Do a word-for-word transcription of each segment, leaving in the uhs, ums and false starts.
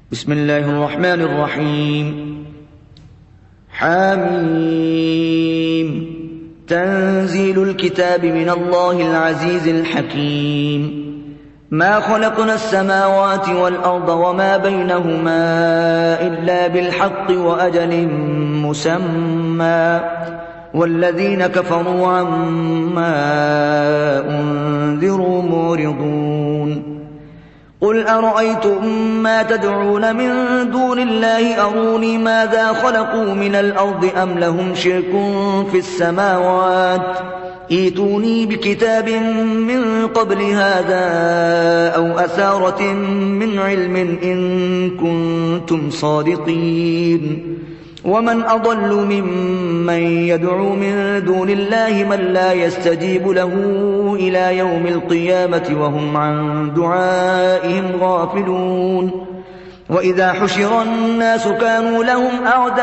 بسم الله الرحمن الرحيم. حاميم. تنزيل الكتاب من الله العزيز الحكيم. ما خلقنا السماوات والأرض وما بينهما إلا بالحق وأجل مسمى، والذين كفروا عما أنذروا معرضون. قل أرأيتم ما تدعون من دون الله أروني ماذا خلقوا من الأرض أم لهم شرك في السماوات، ائتوني بكتاب من قبل هذا أو أثارة من علم إن كنتم صادقين. ومن أضل ممن يدعو من دون الله من لا يستجيب له إلى يوم القيامة وهم عن دعائهم غافلون. وإذا حشر الناس كانوا لهم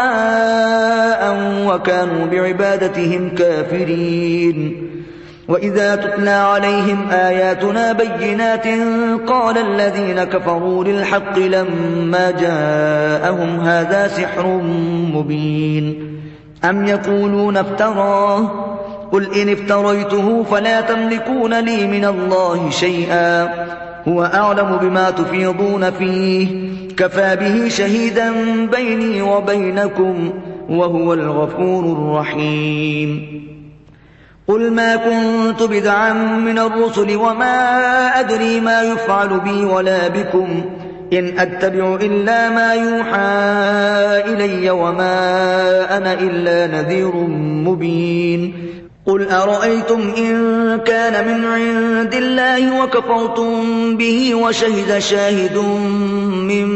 أعداء وكانوا بعبادتهم كافرين. وإذا تتلى عليهم آياتنا بينات قال الذين كفروا للحق لما جاءهم هذا سحر مبين. أم يقولون افتراه، قل إن افتريته فلا تملكون لي من الله شيئا، هو أعلم بما تفيضون فيه، كفى به شهيدا بيني وبينكم وهو الغفور الرحيم. قل ما كنت بدعا من الرسل وما أدري ما يفعل بي ولا بكم، إن أتبع إلا ما يوحى إلي وما أنا إلا نذير مبين. قل أرأيتم إن كان من عند الله وكفرتم به وشهد شاهد من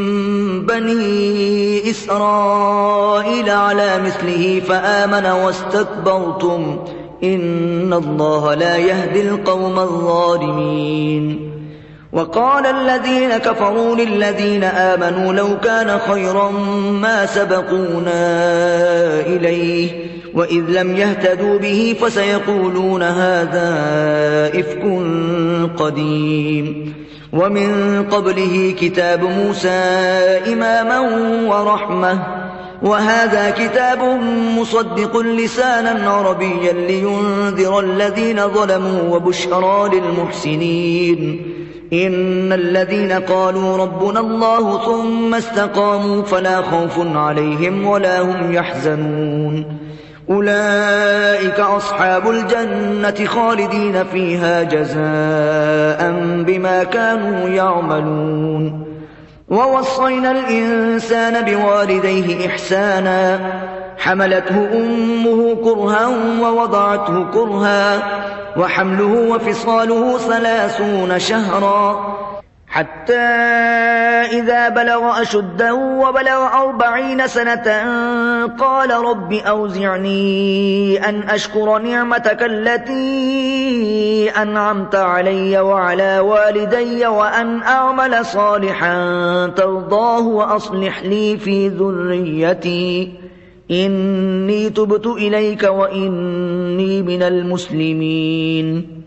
بني إسرائيل على مثله فآمن واستكبرتم إن الله لا يهدي القوم الظالمين. وقال الذين كفروا للذين آمنوا لو كان خيرا ما سبقونا إليه، وإذ لم يهتدوا به فسيقولون هذا إفك قديم. ومن قبله كتاب موسى إماما ورحمة، وهذا كتاب مصدق لسانا عربيا لينذر الذين ظلموا وبشرى للمحسنين. إن الذين قالوا ربنا الله ثم استقاموا فلا خوف عليهم ولا هم يحزنون، أولئك أصحاب الجنة خالدين فيها جزاء بما كانوا يعملون. ووصينا الإنسان بوالديه إحسانا، حملته أمه كرها ووضعته كرها، وحمله وفصاله ثلاثون شهرا، حتى إذا بلغ أشده وبلغ أربعين سنة قال رب أوزعني أن أشكر نعمتك التي أنعمت علي وعلى والدي وأن أعمل صالحا ترضاه وأصلح لي في ذريتي إني تبت إليك وإني من المسلمين.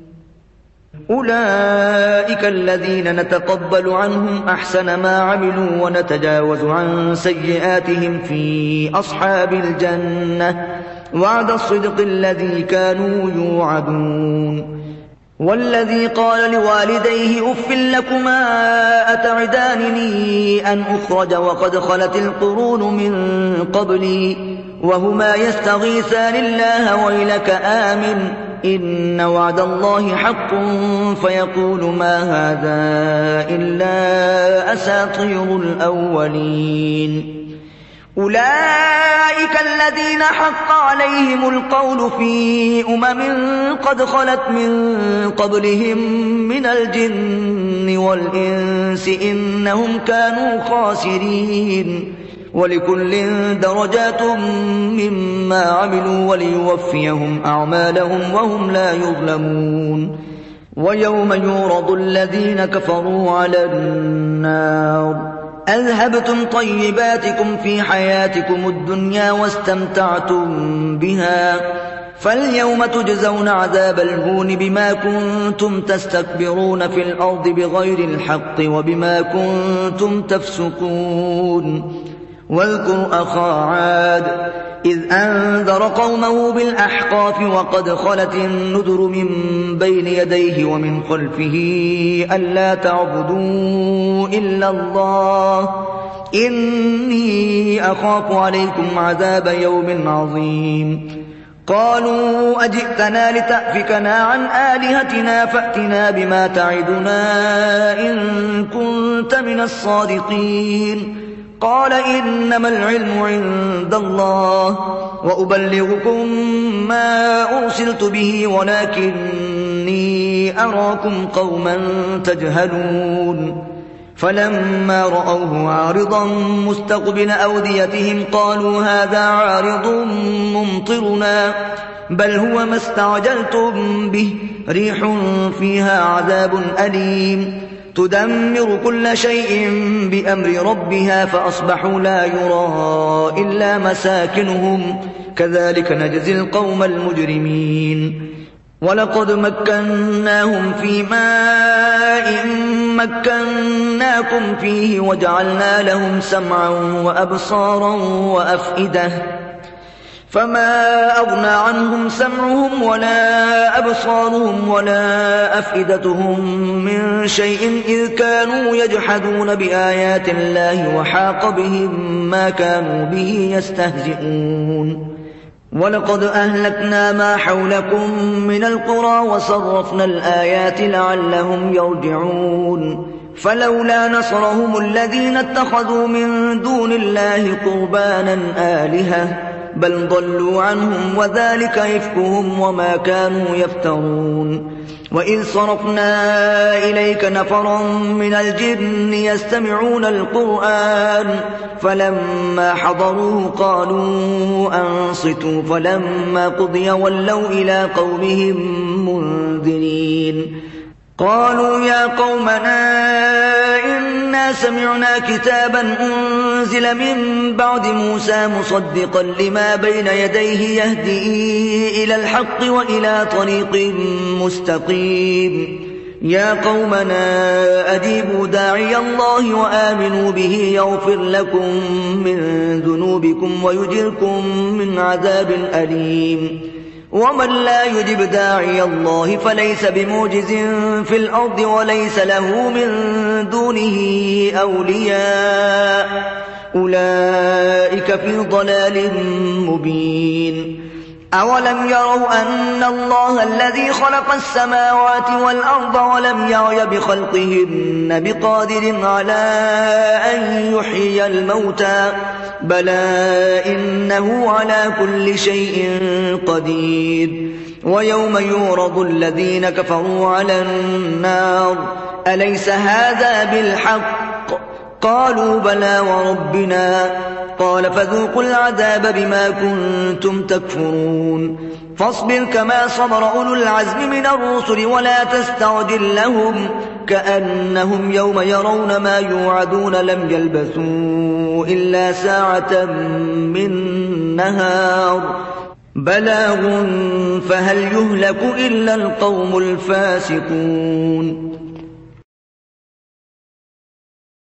أولئك الذين نتقبل عنهم أحسن ما عملوا ونتجاوز عن سيئاتهم في أصحاب الجنة، وعد الصدق الذي كانوا يوعدون. والذي قال لوالديه أف لكما أتعدانني أن أخرج وقد خلت القرون من قبلي وهما يستغيثان الله ويلك آمن إن وعد الله حق، فيقول ما هذا إلا أساطير الأولين. أولئك الذين حق عليهم القول في أمم قد خلت من قبلهم من الجن والإنس إنهم كانوا خاسرين. ولكل درجات مما عملوا وليوفيهم أعمالهم وهم لا يظلمون. ويوم يعرض الذين كفروا على النار أذهبتم طيباتكم في حياتكم الدنيا واستمتعتم بها فاليوم تجزون عذاب الهون بما كنتم تستكبرون في الأرض بغير الحق وبما كنتم تفسقون واذكر أخا عاد إذ أنذر قومه بالأحقاف وقد خلت النذر من بين يديه ومن خلفه ألا تعبدوا إلا الله إني أخاف عليكم عذاب يوم عظيم قالوا أجئتنا لتأفكنا عن آلهتنا فأتنا بما تعدنا إن كنت من الصادقين قال إنما العلم عند الله وأبلغكم ما أرسلت به ولكني أراكم قوما تجهلون فلما رأوه عارضا مستقبل أوديتهم قالوا هذا عارض ممطرنا بل هو ما استعجلتم به ريح فيها عذاب أليم تدمر كل شيء بأمر ربها فأصبحوا لا يرى إلا مساكنهم كذلك نجزي القوم المجرمين ولقد مكناهم في ماء مكناكم فيه وجعلنا لهم سمعا وأبصارا وأفئدة فما أغنى عنهم سمعهم ولا أبصارهم ولا أفئدتهم من شيء إذ كانوا يجحدون بآيات الله وحاق بهم ما كانوا به يستهزئون ولقد أهلكنا ما حولكم من القرى وصرفنا الآيات لعلهم يرجعون فلولا نصرهم الذين اتخذوا من دون الله قربانا آلهة بل ضلوا عنهم وذلك إفكهم وما كانوا يفترون وإذ صرفنا إليك نفرا من الجن يستمعون القرآن فلما حضروه قالوا أنصتوا فلما قضي ولوا إلى قومهم منذرين قالوا يا قومنا إنا سمعنا كتابا أنزل من بعد موسى مصدقا لما بين يديه يهدي إلى الحق وإلى طريق مستقيم يا قومنا أجيبوا داعي الله وآمنوا به يغفر لكم من ذنوبكم ويجركم من عذاب أليم ومن لا يجب داعي الله فليس بموجز في الأرض وليس له من دونه أولياء أولئك في ضلال مبين أولم يروا أن الله الذي خلق السماوات والأرض ولم يعي بخلقهن بقادر على أن يحيي الموتى بلى إنه على كل شيء قدير ويوم يورض الذين كفروا على النار أليس هذا بالحق قالوا بلى وربنا قال فذوقوا العذاب بما كنتم تكفرون فاصبر كما صبر أولو العزم من الرسل ولا تستعجل لهم كأنهم يوم يرون ما يوعدون لم يلبثوا إلا ساعة من نهار بلاغ فهل يهلك إلا القوم الفاسقون